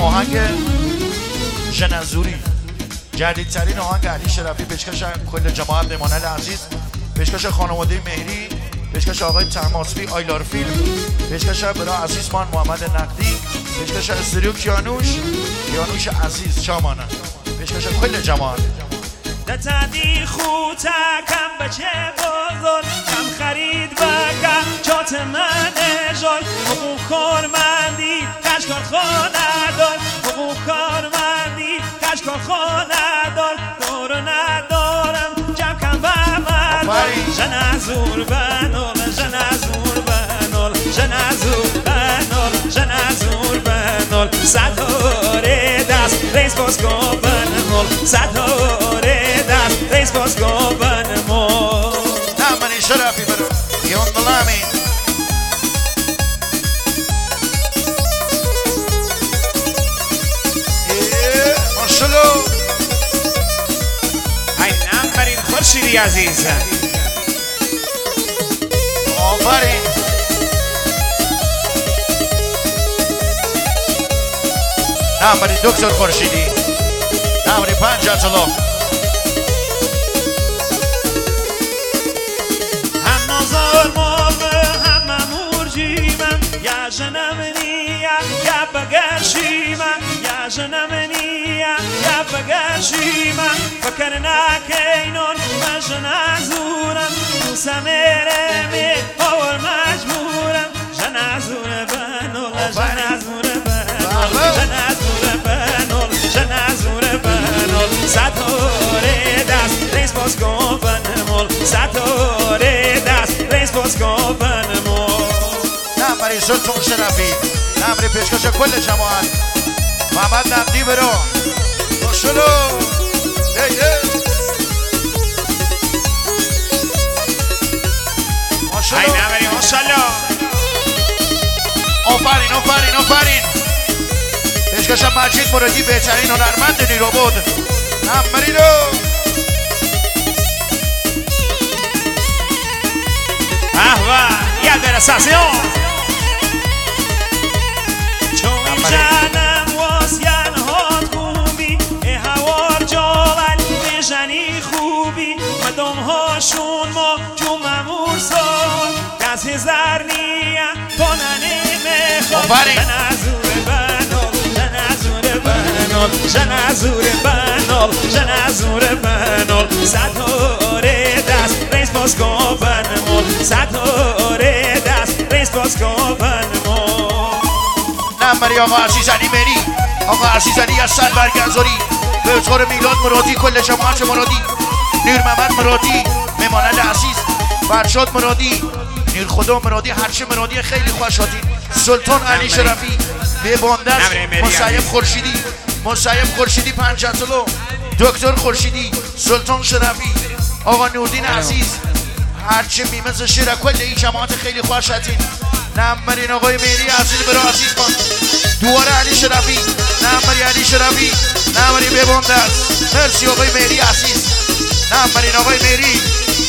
آهنگ ژنزوری، جدیدترین آهنگ علی شرفی، پیشکش کل جماعت مانل عزیز، پیشکش خانواده مهری، پیشکش آقای تماسبی آیلار فیلم، پیشکش برای عزیزمان محمد نقدی، پیشکش استریو کیانوش عزیز چامانه، پیشکش کل جماعت. نتادی خوتا کم بچه بزرگ کم خرید بکن چات من جای حقوق کارمندی کش کارخانه دار حقوق کارمندی کش کارخانه دار دور ندارم جمع کن و مردم جن ازور بنال جن ازور بنال جن ازور بنال جن ازور بنال ستاره دست ریس باز کن بنال ستاره ریس باز کن بنال نه منی شرفی برو یون دلامی ماشالله های نمبرین خورشیدی عزیز آفرین نمبرین دکتر خورشیدی نمبرین 50 جلو هم نازار مامه هم مورجی من یا جنم نیا یا بگرشی من یا جنم نیا یا بگرشی من فکر نکنون من جنازورم تو سمیرمی اور مجبورم جنازور بنول جنازور بنول جنازور بنول جنازور بنول ستاره دست ریس باز کن بنمول ستاره دست ریس باز کن بنمول نمبری سلطان شرفی نمبری پیشکش کل جماعت محمد نقدی برو ماشالله های نمبری ماشالله آفرین آفرین آفرین پیشکش مجید مرادی بهترین هنرمند نیرو بود نمبری رو احوا یا درساسیون چون جانم واسیان هات خوبی ای هوار جوال بجنی خوبی مدام هاشون ما جو ممور سال 10,000 نیا کننی میخواد جنازور بنال جنازور بنال جنازور بنال جنازور بنال ستاره دست ریس باز کن بنمال ستاره دست ریس باز کن بنمال نمبری آقا عزیز علی مری آقا عزیز علی از سر برگنزاری به اظهار میلاد مرادی کل جماعت مرادی نیر محمد مرادی ممانل عزیز فرشاد مرادی نیر خدا مرادی هرچه مرادی خیلی خوشحالی سلطان علی شرفی به باندست مسیب خورشیدی 50 جلو دکتر خورشیدی سلطان شرفی آقا نوردین عزیز هرچه میمز شیر کل این جماعت خیلی خوشحالین نمبرین آقای مهری عزیز برای عزیز من دوار علی شرفی نمبری علی شرفی نمبری به باندست مرسی آقای مهری عزیز نمبرین آقای مهری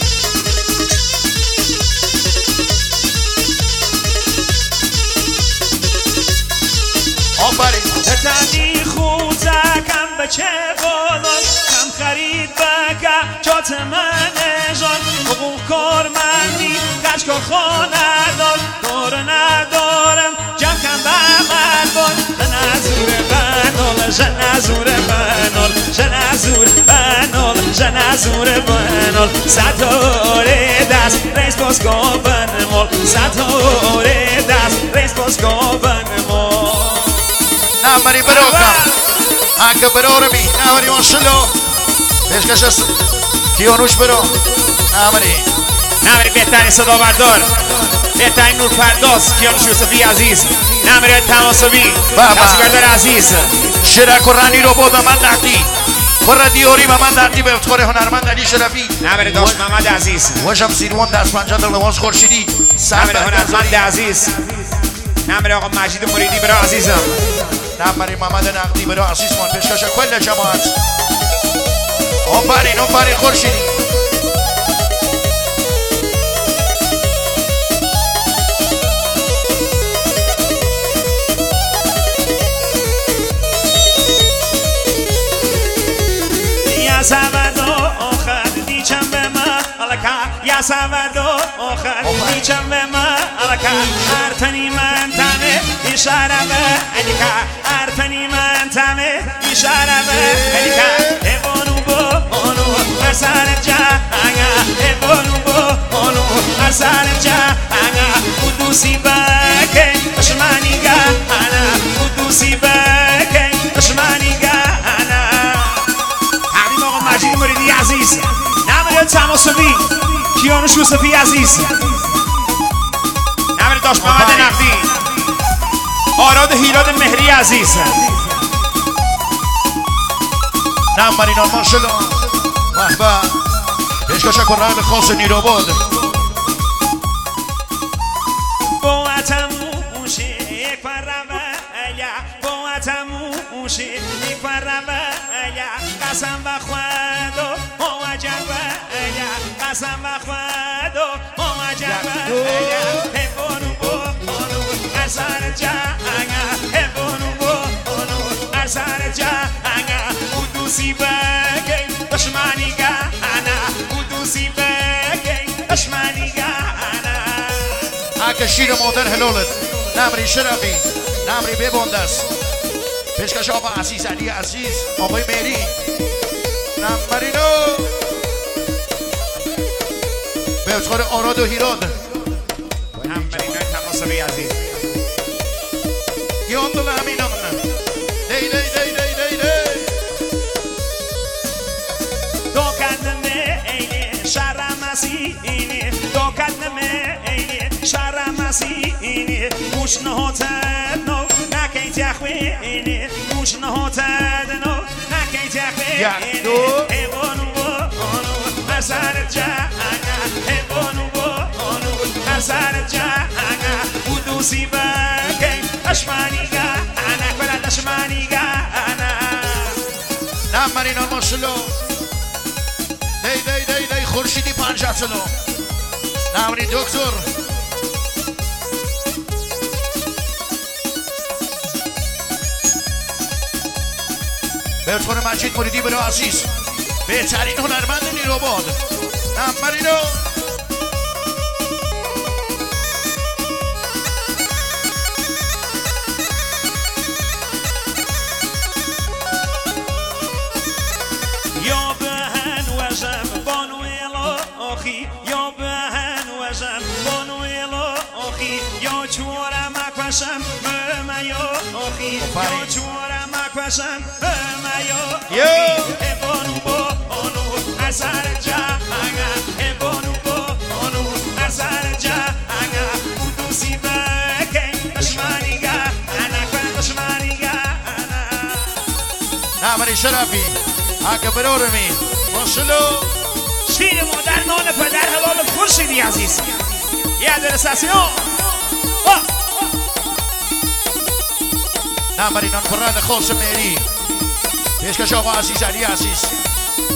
آفرین تتانی خوزه کم بچه بولاد کم خرید بکه جات من جان حقوق کارمندی کش کارخانه دار دور ندارم جمع کم به مردان جنازور بنال جنازور بنال جنازور بنال جنازور بنال ستاره دست ریس باز کن بنمال ستاره دست ریس باز کن بنمال نمبری برو کم اگه برو رمی نمبری ماشالله پیشکش است کیانوش برو نمبری بهترین صدا بردار بهترین نور پرداز کیانوش یوسفی عزیز نمبری تماسبی دستگردار عزیز شرک و رنی رو بود من نقدی خور دیوری و من نقدی به افتخار هنرمند علی شرفی نمبری داشت محمد عزیز وشم سیروان دست 50 لواز خورشیدی نمبری هنرمند عزیز نمبری آقا مجید مریدی برای عزیزم نمبری محمد نقدی برای عزیزمان پیشکش کل جماعت آفرین خورشیدی قسم دو آخر میچم به من ارتنی من تمه اشاره به علیکا ارتنی من تمه اشاره به علیکا بانو بانو اثر جهنگا بانو بانو اثر جهنگا قدوسی بکن اشمانیگا انا قدوسی بکن اشمانیگا انا حبیب آقا مجید مریدی عزیز نمیره تماسبی کیانوش یوسفی عزیز نمیره داشت محمد نقدی آراد هیراد مهری عزیز نمبر اینا ماشالله محبا عشق شکران خاص نیروباد بواتموشی یک فرمایا بواتموشی یک فرمایا قسم بخواد و وجبایا قسم بخواد و وجبایا بونو بونو اثر جهنگا بونو بونو اثر جهنگا قدوسی بگی دشمنیگا انا قدوسی بگی دشمنیگا اگه شیر مادر هلالت نمری شرفی نمری ببندست پیشکش آبا عزیز علی عزیز آبای میری نمبرینو به افتخار آراد و هیراد نمبرینو تماسبی عزیز یان دل همین آمنه دی دی دی دی دی دی دو کدمه اینه شرمسی اینه دو کدمه اینه شرمسی اینه موش نهوتد نو نکی تخوی اینه موش نهوتد نو نکی تخوی اینه بانو بانو اثر جهنگا بانو بانو اثر جهنگا قدوسی بگی اشمانیگا انا کلا اشمانیگا انا نمبرینا ماشالله دی دی دی دی خورشیدی 50 سالو نمری دکتر به افتخار مجید مریدی برای عزیز بهترین هنرمند نیروباد نمبرینو یا بهن وزم بانویلا آخی یا بهن وزم بانویلا آخی یا چورم اکوشم ممیا آخی یا چورم اکوشم ممیا آخی بانو بانو اثر جهنگا بانو بانو اثر جهنگا قدوسی بکن دشمنیگا انا کن دشمنیگا انا نمری شرفی اگه برارمی ماشالله شیر مادر نان پدر حلال خورشیدی عزیز یه ادرساسیون نمبری نان پرند خاص میری پیشکش آقا عزیز علی عزیز